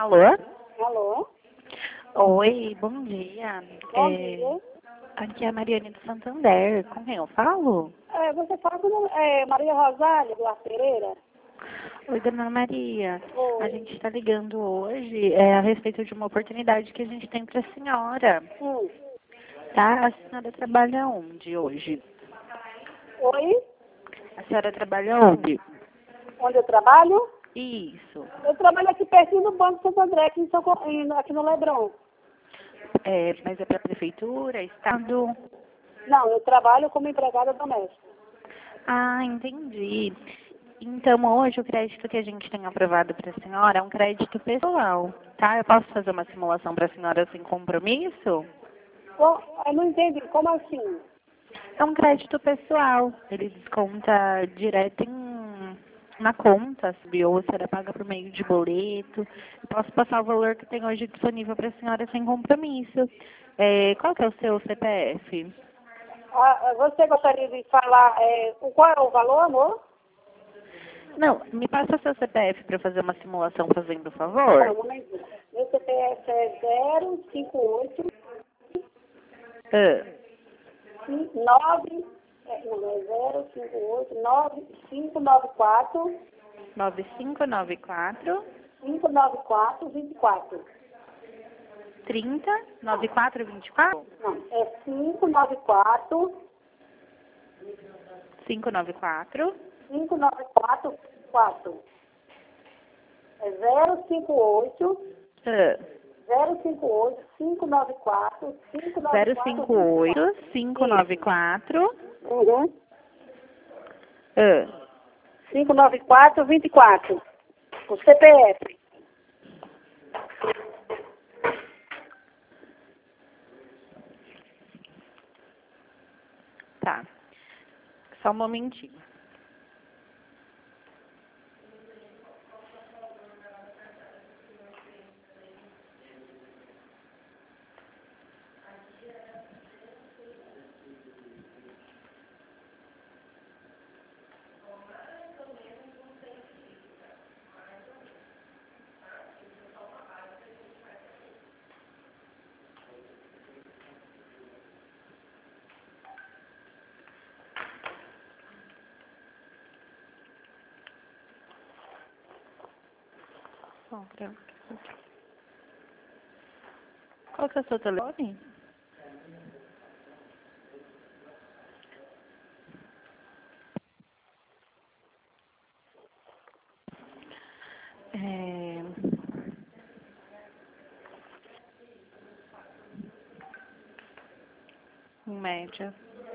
Alô? Alô? Oi, bom dia. Bom dia. Aqui é a Mariane do Santander. Com quem eu falo? Você fala com Maria Rosália, do Ar Pereira? Oi, dona Maria. A Oi. gente está ligando hoje a respeito de uma oportunidade que a gente tem para a senhora. Hum. Tá? A senhora trabalha onde hoje? Oi? A senhora trabalha onde? Onde eu trabalho? Isso. Eu trabalho aqui pertinho do Banco Santo André, aqui no Leblon. Mas é para a prefeitura, estado? Não, eu trabalho como empregada doméstica. Ah, entendi. Então, hoje o crédito que a gente tem aprovado para a senhora é um crédito pessoal, tá? Eu posso fazer uma simulação para a senhora sem compromisso? Bom, eu não entendi. Como assim? É um crédito pessoal. Ele desconta direto na conta, sabe? Ou a senhora paga por meio de boleto. Eu posso passar o valor que tem hoje disponível para a senhora sem compromisso. Qual que é o seu CPF? Você gostaria de falar qual é o valor, amor? Não, me passa seu CPF para fazer uma simulação fazendo Tá, favor. um momentinho. Meu CPF é 058 Ah, 9, não, é 058 9594 9594 594 24. 30 9424 Não, é 594 594 594 4. É 058 ah, 058 594 058 594 Uhum. ah, 594 24. O CPF. tá. Só um momentinho. Qual que é o seu telefone? É, em média.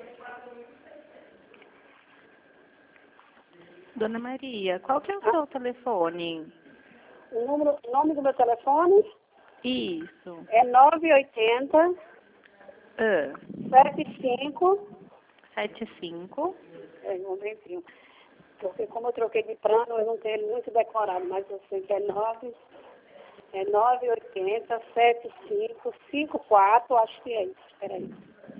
Dona Maria, qual que é o seu telefone? O nome do meu telefone Isso. é 980 Ah, 75. 75. Um momentinho. Porque como eu troquei de plano, eu não tenho ele muito decorado, mas eu sei que é 980 75 54, acho que é isso. Espera aí.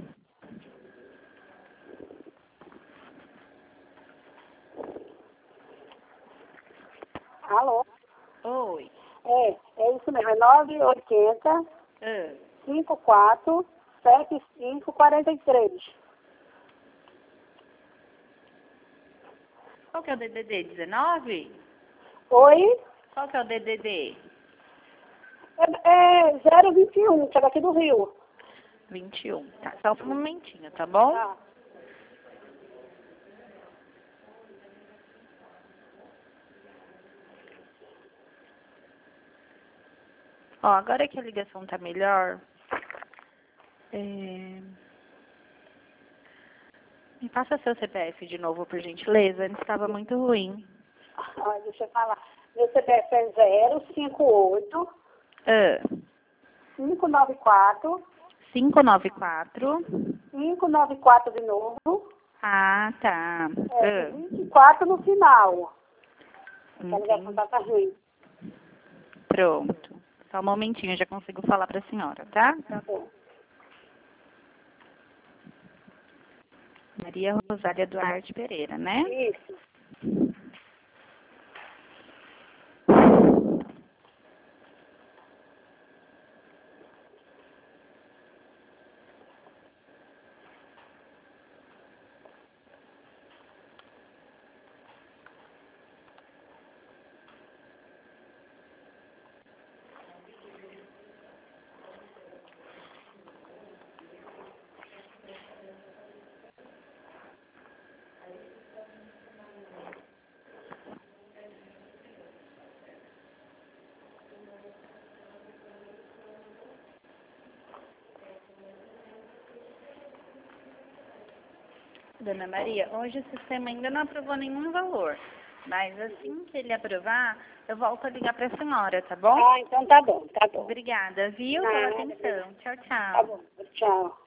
Alô? Oi. É isso mesmo, é 980 Ah, 54 75 43. qual que é o DDD? 19? Oi? Qual que é o DDD? É 021, que é daqui do Rio. 21. Tá, só um momentinho, tá bom? Tá. Ó, agora que a ligação tá melhor, me passa seu CPF de novo, por gentileza. Antes estava muito ruim. Deixa eu falar. Meu CPF é 058 Ah, 594 594. 594 de novo. Ah, tá. 24 no final. A ligação Entendi. tá ruim. Pronto. Só um momentinho, eu já consigo falar para a senhora, tá? Tá bom. Maria Rosália Duarte Pereira, né? Isso. Dona Maria, hoje o sistema ainda não aprovou nenhum valor, mas assim que ele aprovar, eu volto a ligar para a senhora, tá bom? Ah, então tá bom, tá bom. Obrigada, viu, Nada, pela atenção. Tchau, Tá tchau. bom, tchau.